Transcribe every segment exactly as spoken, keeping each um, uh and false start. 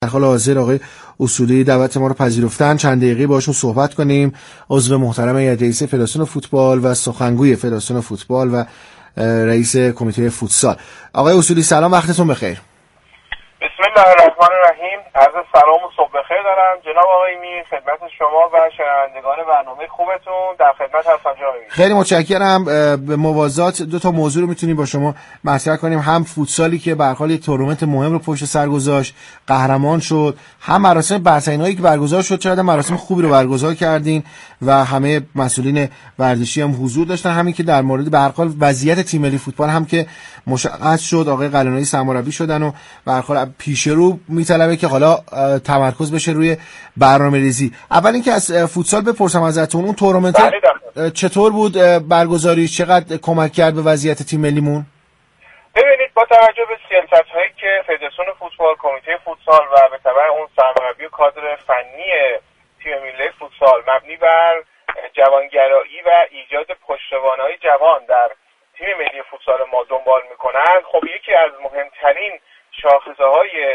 در حال حاضر آقای اصولی دعوت ما رو پذیرفتن چند دقیقه باشون صحبت کنیم. عضو محترم هیئت رئیسه فدراسیون فوتبال و سخنگوی فدراسیون فوتبال و رئیس کمیته فوتسال. آقای اصولی سلام، وقتتون بخیر. بسم الله الرحمن الرحیم. عرض سلام و صبح بخیر دارم جناب آقای می، خدمت شما و شنوندگان برنامه خوبتون. در خدمت هستم جناب می. خیلی متشکرم. به موازات دو تا موضوع رو میتونیم با شما مطرح کنیم، هم فوتسالی که به هر حال یک تورنمنت مهم رو پشت سر گذاشت، قهرمان شد، هم مراسم برترینایی که برگزار شد. چقدر مراسم خوبی رو برگزار کردین و همه مسئولین ورزشی هم حضور داشتن. همین که در مورد به هر حال وضعیت تیم ملی فوتبال هم که مشخص شد، آقای قلعه‌نویی سرمربی شدن و به هر حال پیشرو میطلبه که حالا تمرکز بشه روی برنامه‌ریزی. اول اینکه از فوتسال بپرسم ازتون، اون تورنمنت چطور بود برگزاریش؟ چقدر کمک کرد به وضعیت تیم ملیمون؟ ببینید، با توجه به سیاست‌هایی که فدراسیون فوتبال، کمیته فوتسال و به تبع اون سرمربی و کادر فنی تیم ملی فوتسال مبنی بر جوانگرایی و ایجاد پشتوانه‌های جوان در تیم ملی فوتسال ما دنبال می‌کنند، خب یکی از مهمترین شاخصه‌های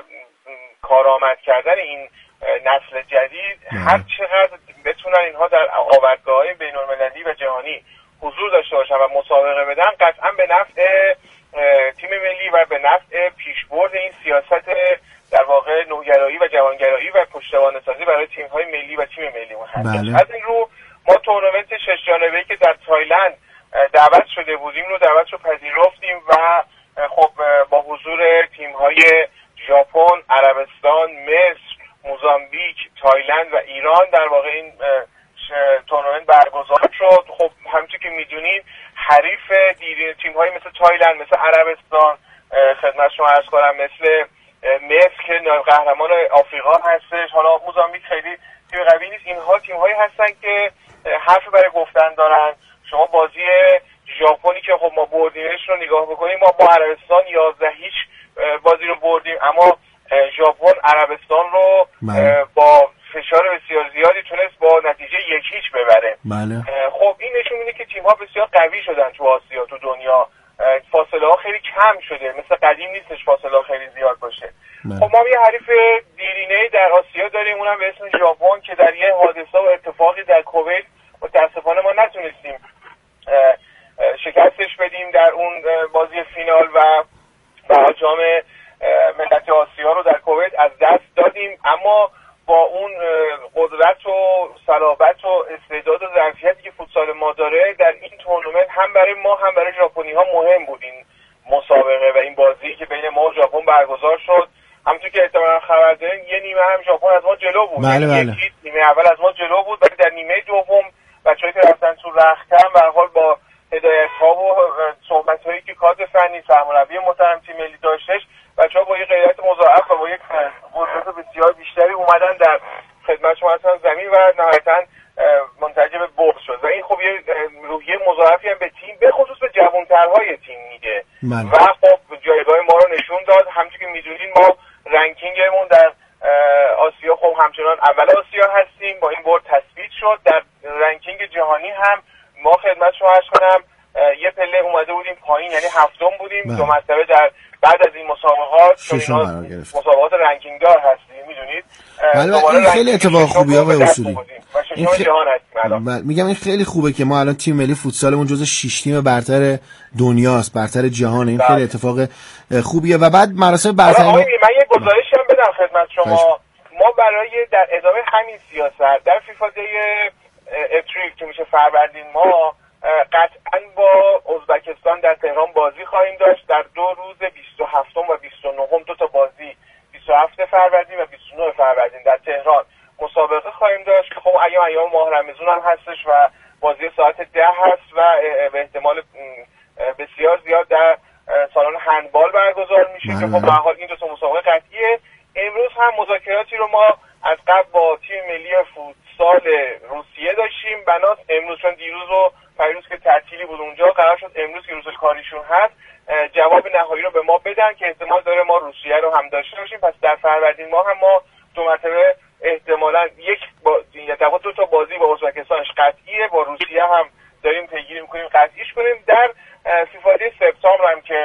کارآمد کردن این نسل جدید هر چقدر بتونن اینها در آوردگاه‌های بین‌المللی و جهانی حضور داشته باشن و مسابقه بدن، قطعا به نفع تیم ملی و به نفع پیشبرد این سیاست در واقع نوگرایی و جوانگرایی و پشتوانه‌سازی برای تیم‌های ملی و تیم ملیمون هست. بله. از این رو ما تورنمنت شش جانبه‌ای که در تایلند دعوت شده بودیم رو دعوت رو پذیرفتیم و خب با حضور تیم‌های ژاپن، عربستان، مصر، موزامبیک، تایلند و ایران در واقع این تورنمنت برگزار شد. خب همونطور که میدونین حریف دیرین تیم‌های مثل تایلند، مثل عربستان، خدمت شما عرض کنم مثل مصر که قهرمان آفریقا هستش، حالا موزامبیک خیلی تیم قوی نیست. اینها تیم‌هایی هستن که حرف برای گفتن دارن. شما بازی ژاپنی که خب ما بردیمش رو نگاه بکنیم، ما با عربستان یازده هیچ بازی رو بردیم، اما ژاپن عربستان رو بله. با فشار بسیار زیادی تونست با نتیجه یک هیچ ببره. بله. خب این نشون میده که تیم‌ها بسیار قوی شدن تو آسیا، تو دنیا فاصله ها خیلی کم شده، مثل قدیم نیستش فاصله ها خیلی زیاد باشه. بله. خب ما یه حریف دیرینه‌ای در آسیا داریم، اونم به اسم ژاپن که در یه حادثه و اتفاقی در کویت متأسفانه ما نتونستیم شکستش بدیم در اون بازی فینال و به جام ملت آسیا رو در کویت از دست دادیم، اما با اون قدرت و صلابت و استعداد و ظرفیتی که فوتسال ما داره در این تورنمنت هم برای ما هم برای ژاپنی‌ها مهم بود این مسابقه و این بازی که بین ما و ژاپن برگزار شد. همونطور که احتمالاً خبر دارین یه نیمه هم ژاپن از ما جلو بود. بله بله. نیمه اول از ما جلو بود ولی در نیمه دوم بچه‌ای که رفتن تو رختکن به هر حال با هدایت‌ها و صحبت‌هایی که کادر فنی سرمربی محترم تیم ملی داشتش، بچه‌ها با یک غیرت مضاعف و با یک قدرت بسیار بیشتری اومدن در خدمت شما هستن زمین و نهایتاً منتج به برد شد و این خب یه روحیه مضاعفی هم به تیم به خصوص به جوان‌ترهای تیم میده و خب جایگاه ما رو نشون داد. همچنین که میدونین ما رنکینگمون در آسیا خب همچنان اول آسیا هستیم، با این برد تثبیت شد. در رنکینگ جهانی هم ما خدمت شما عرض کنم یه پله اومده بودیم پایین، یعنی هفتم بودیم. دو مرتبه در بعد از این مسابقات مسابقات رنکینگ دار هستیم میدونید. این خیلی اتفاق خوبیه آقای اصولی. این خ... جهان هستیم الان. میگم این خیلی خوبه که ما الان تیم ملی فوتسالمون جزو شش تیم برتر دنیاست، برتر جهان. این خیلی اتفاق خوبیه و بعد مراسم برتری. من یه گزارشی هم بدم خدمت شما. ما برای در ادامه همین سیاست در فیفا دی اپریل که میشه فروردین ما قطعا با ازبکستان در تهران بازی خواهیم داشت. در دو روز بیست و هفتم و بیست و نهم دو تا بازی، بیست و هفتم فروردین و بیست و نهم فروردین در تهران مسابقه خواهیم داشت. خب ایام ایام ماه رمضان هم هستش و بازی ساعت ده هست و به احتمال بسیار زیاد در سالن هندبال برگزار میشه که خب به هر حال این دو تا مسابقه قطعیه. امروز هم مذاکراتی رو ما از قبل با تیم ملی فوتسال روسیه داشتیم. بناس امروز چون دیروز و پیروز که تعطیلی بود اونجا، قرار شد امروز که روز کاریشون هست جواب نهایی رو به ما بدن که احتمال داره ما روسیه رو هم داشته باشیم. پس در فروردین ما هم ما دو مرتبه احتمالاً یک با یا دو تا بازی با ازبکستانش قطعیه، با روسیه هم داریم پیگیری می‌کنیم قطعیش کنیم. در فیفا دی سپتامبر هم که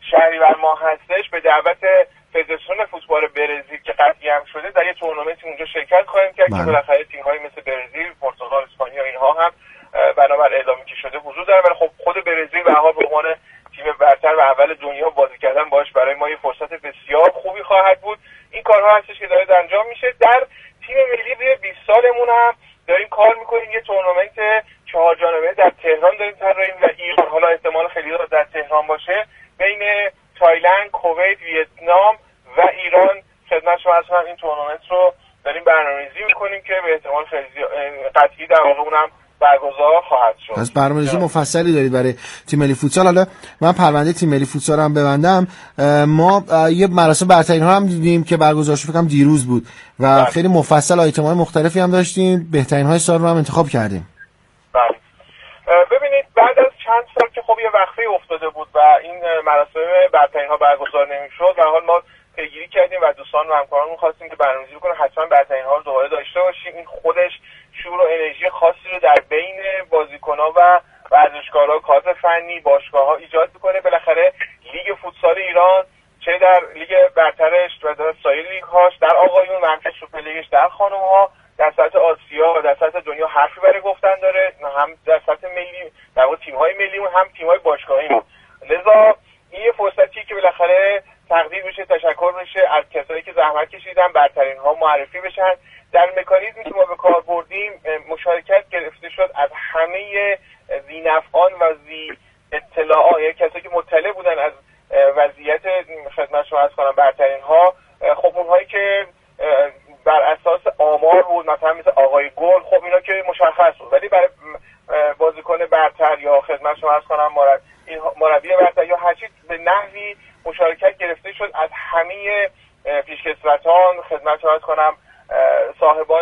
شهریور ماه هستش به دعوت فدراسیون فوتبال برزیل که قطعی هم شده در یه تورنمنتی اونجا شرکت خواهیم کرد که بالاخره تیم‌های مثل برزیل، پرتغال، اسپانیا اینها هم بنابر اعلامی که شده حضور دارن. ولی خب خود برزیل به هر حال به عنوان تیم برتر و اول دنیا بازی کردن باش برای ما یه فرصت بسیار خوبی خواهد بود. این کارها هستش که داره انجام میشه. در تیم ملی روی بیست سالمون هم داریم کار میکنیم. یه تورنمنت چهار جانبه در تهران داریم طراحی و ایران، حالا احتمال خیلی زیاد در تهران باشه، بین تایلند، کویت، ویتنام و ایران خدمت شما هستم. این تورنمنت رو داریم برنامه‌ریزی میکنیم که به احتمال خیلی قطعی در واقع اونم برگزار خواهد شد. پس برنامه‌ریزی مفصلی دارید برای تیم ملی فوتسال. حالا من پرونده تیم ملی فوتسال هم ببندم، ما یه مراسم برترین ها هم دیدیم که برگزار شد، فکر کنم دیروز بود و بله. خیلی مفصل آیتم‌های مختلفی هم داشتیم، بهترین های سال رو هم انتخاب کردیم. بله. ببینید بعد از چند سال که خب یه وقفه افتاده بود و این مراسم برترین ها برگزار نمی‌شد، در حال ما پیگیری کردیم و دوستان و همکارانمون خواستیم که برنامه‌ریزی بکنن حتما برترین ها رو دوباره داشته باشیم. این خودش شور و انرژی خاصی رو در بین بازیکن‌ها و ورزشکارها، کادر فنی، باشگاه‌ها ایجاد می‌کنه. بالاخره لیگ فوتسال ایران چه در لیگ برترش و در سایر لیگ‌هاش، در آقایون و سوپر لیگش، در خانم‌ها، در سطح آسیا و در سطح دنیا حرفی برای گفتن داره، هم در سطح ملی در واقع تیم‌های ملیمون هم تیم‌های باشگاهیمون. لذا این یه فرصتیه که بالاخره تقدیر بشه، تشکر بشه از کسایی که زحمت کشیدن، برترین ها معرفی بشن. در مکانیزمی که ما به کار بردیم مشارکت گرفته شد از همه ذی‌نفعان و ذی اطلاعات، یعنی کسایی که مطلع بودن از وضعیت خدمت شما عرض کنم برترین ها. خب اونهایی که بر اساس آمار بود مثلا مثل آقای گل، خب اینا که مشخص بود، ولی برای بازیکن برتر یا خدمت شما عرض کنم مربی برتر یا هر چیز به نحوی مشارکت گرفته شد از همه پیشکسوتان، خدمت شما عرض کنم صاحبان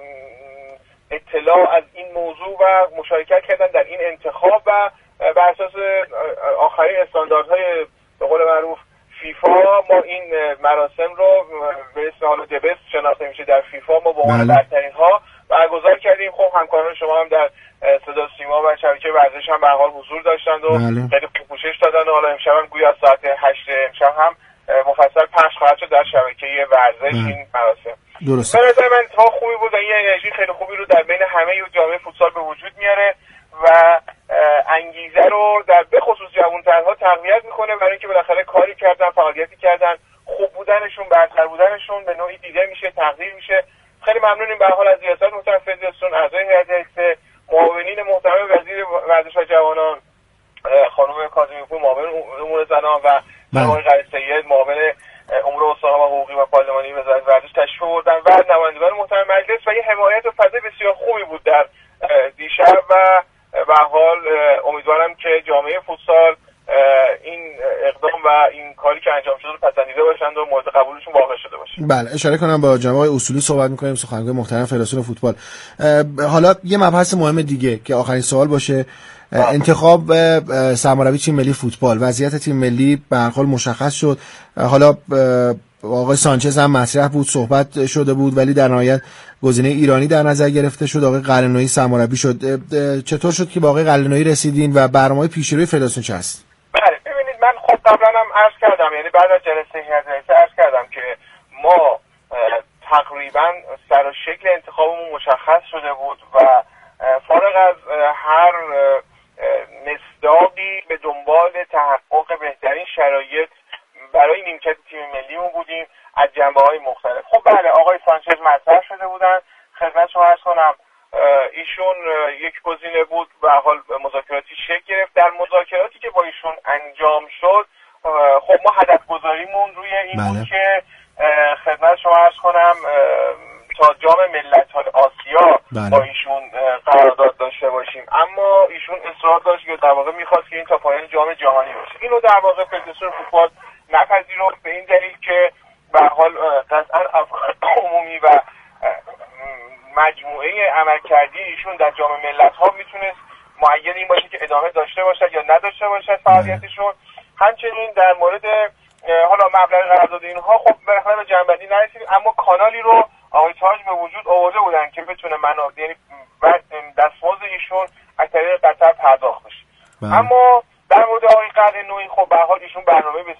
اطلاع از این موضوع و مشارکت کردن در این انتخاب و بر اساس آخرین استانداردهای به قول معروف فیفا ما این مراسم رو به اسم حالا دبست شناخته میشه در فیفا، ما با عنوان برترین ها برگزار کردیم. خب همکاران شما هم در صدا سیما و شبکه ورزش هم به هر حال حضور داشتند و خیلی خوب پوشش دادن و حالا امشب هم گویا ساعت هشت امشب هم مفصل پخش خواهد شد در شبکه ورزش این مراسم. درست. به نظر من اتفاق خوبی بود و این انرژی خیلی خوبی رو در بین همه جامعه فوتسال به وجود میاره و انگیزه رو در به خصوص جوان‌ترها تقویت میکنه برای اینکه بالاخره کاری کردن، فعالیتی کردن، خوب بودنشون، برتر بودنشون به نوعی دیده میشه، تقدیر میشه. خیلی ممنونیم به هر حال از ریاست محترم فدراسیون، اعضای هیئت رئیسه، معاونین محترم وزیر ورزش و جوانان، خانم کاظمی پور معاون امور زنان و آقای قری سید معاون امور استان و حقوقی و پارلمانی وزارت ورزش تشریف آوردن و نمایندگان محترم مجلس و یه حمایت و فضای بسیار خوبی بود در دیشب و به هر حال امیدوارم که جامعه فوتسال این اقدام و این کاری که انجام شده رو پسندیده باشند و مورد قبولشون واقع شده باشه. بله، اشاره کنم با جناب آقای اصولی صحبت می‌کنیم، سخنگوی محترم فدراسیون فوتبال. حالا یه مبحث مهم دیگه که آخرین سوال باشه، انتخاب سرمربی تیم ملی فوتبال. وضعیت تیم ملی به هر حال مشخص شد. حالا آقای سانچز هم مطرح بود، صحبت شده بود، ولی در نهایت گزینه ایرانی در نظر گرفته شد، آقای قلعه‌نویی سرمربی شد. چطور شد که با آقای قلعه‌نویی رسیدین و برنامه پیشروی فدراسیون چه است؟ بله ببینید، من خب قبلا هم عرض کردم، یعنی بعد از جلسه هیئت رئیسه عرض کردم که ما تقریبا سر و شکل انتخابمون مشخص شده بود و فارغ از هر مصداقی به دنبال تحقق بهترین شرایط برای نیمکت تیم ملیمون بودیم از جنبه‌های مختلف. خب بله، آقای سانچز مطرح شده بودن، خدمت شما عرض کنم ایشون یک گزینه بود و حال مذاکراتی شکل گرفت. در مذاکراتی که با ایشون انجام شد خب ما هدف گذاریمون روی این بله. بود که خدمت شما عرض کنم تا جام ملت‌های آسیا بله. با ایشون قرارداد داشته باشیم، اما ایشون اصرار داشت که در واقع می‌خواست که این تا پایان جام جهانی باشه. اینو در واقع فدراسیون فوتبال نپذیرفت به این دلیل که به هر حال قطعاً افکار عمومی و مجموعه عملکردی ایشون در جام ملت‌ها میتونست معین این باشه که ادامه داشته باشد یا نداشته باشد فعالیتشون. همچنین در مورد حالا مبلغ قرارداد اینها خب بالاخره به جنبندی نرسیدیم، اما کانالی رو آقای تاج به وجود آورده بودن که بتونه منابع یعنی دستمزد ایشون از طریق قطر پرداخت بشه. اما در مورد آقای قلعه‌نویی خب به هر حال ایشون برنامه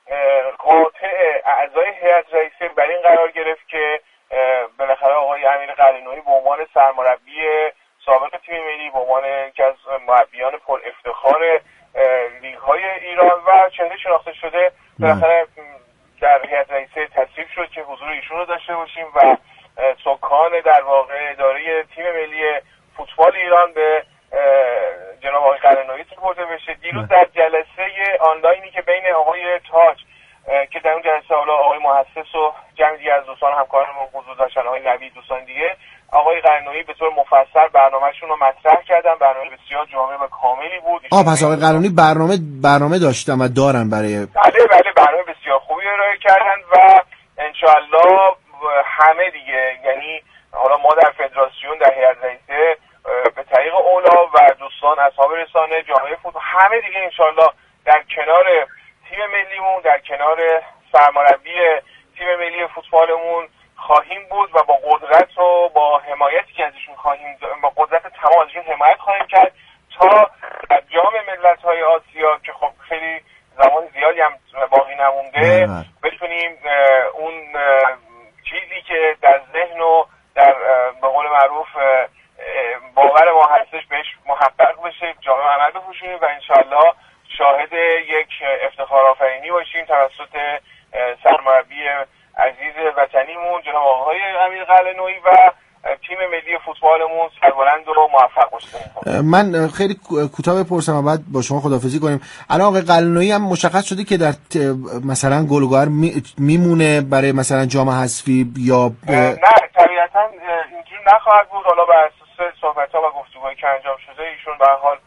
قاطع اعضای هیئت رئیسه بر این قرار گرفت که بالاخره آقای امیر قلعه‌نویی به عنوان سرمربی سابق تیم ملی، به عنوان یکی از مربیان پر افتخار لیگ‌های ایران و چهره شناخته شده، بالاخره در هیئت رئیسه تصویب شد که حضور ایشون رو داشته باشیم و سکان در واقع اداره تیم ملی فوتبال ایران به جناب آقای قلعه‌نویی سپرده بشه. دیروز در جلسه آنلاینی که بین آقای تاج که در اون جلسه حالا آقای محسس و جمع دیگه از دوستان همکارانمون حضور داشتن، آقای نوید، دوستان دیگه، آقای قلعه‌نویی به طور مفصل برنامه‌شون رو مطرح کردن. برنامه بسیار جامع و کاملی بود. آ پس آقای قلعه‌نویی برنامه برنامه داشتن و دارن برای بله بله برنامه بسیار خوبی ارائه کردن و انشالله همه دیگه، یعنی حالا ما در فدراسیون، در هیئت رئیسه به طریق اولا و دوستان اصحاب رسانه، جامعه فوتبال، همه دیگه انشالله در کنار تیم ملیمون، در کنار سرمربی تیم ملی فوتبالمون خواهیم بود و با قدرت و با حمایتی که ازشون خواهیم، با قدرت تمام ازشون حمایت خواهیم کرد تا در جام ملت‌های آسیا که خب خیلی زمان زیادی هم باقی نمونده بتونیم اون چیزی که در ذهن و در به قول معروف باور ما هستش بهش محقق بشه، جامعه عمل بپوشونیم و انشالله شاهد یک افتخار آفرینی باشیم توسط سرمربی عزیز وطنیمون جناب آقای امیر قلعه‌نویی و تیم ملی فوتبالمون سربلند و موفق باشه. من خیلی کوتاه بپرسم و بعد با شما خداحافظی کنیم. الان آقای قلعه‌نویی هم مشخص شده که در مثلا گلگهر میمونه برای مثلا جام حذفی یا ب... نه طبیعتا اینجوری نخواهد بود. حالا بر اساس صحبت‌ها و گفتگوهایی که انجام شده ایشون به هر حال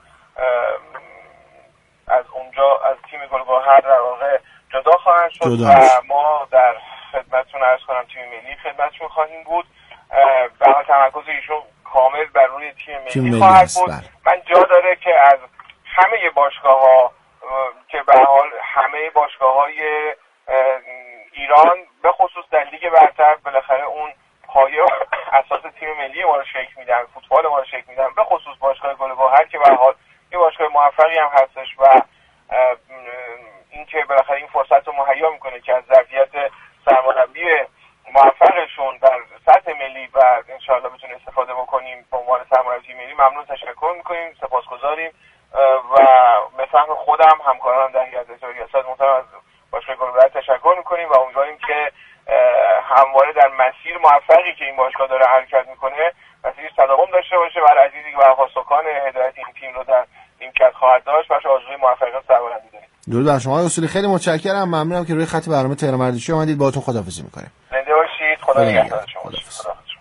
از اونجا از تیم گلگهر در واقع جدا خواهند شد جدا. و ما در خدمتتون عرض کنم تیم ملی خدمتتون خواهیم بود. به حال تمرکز ایشون کامل بر روی تیم ملی, تیم ملی خواهد بود. من جا داره که از همه باشگاه‌ها که به حال همه باشگاه‌های ایران به خصوص در لیگ برتر بالاخره اون پایه اساس تیم ملی ما رو شکل میدن، فوتبال ما رو شکل میدن، به خصوص باشگاه گلگهر که به حال یه باشگاه موفقی هم هستش و اینکه بالاخره این فرصت رو مهیا میکنه که از ظرفیت سرمربی موفقشون در سطح ملی و انشاءالله بتونیم استفاده بکنیم به عنوان سرمربی ملی. ممنون، تشکر میکنیم، سپاسگزاریم و به فهم خودم همکارانم در هیئت رئیسه و ریاست محترم از باشگاه گلگهر تشکر میکنیم و امیدواریم که همواره در مسیر موفقی که این باشگاه داره حرکت میکنه مسیر تداوم داشته باشه. برای عزیزی که برای سکان هدایت این تیم رو در نیمکت خواهد داشت باشه آرزوی موفقیت سربلندی داریم. درود بر شما اصولی، خیلی متشکرم، ممنونم که روی خط برنامه تهران مردشی اومدید. باهاتون خداحافظی میکنیم. زنده باشید. خدا نگهدار شما.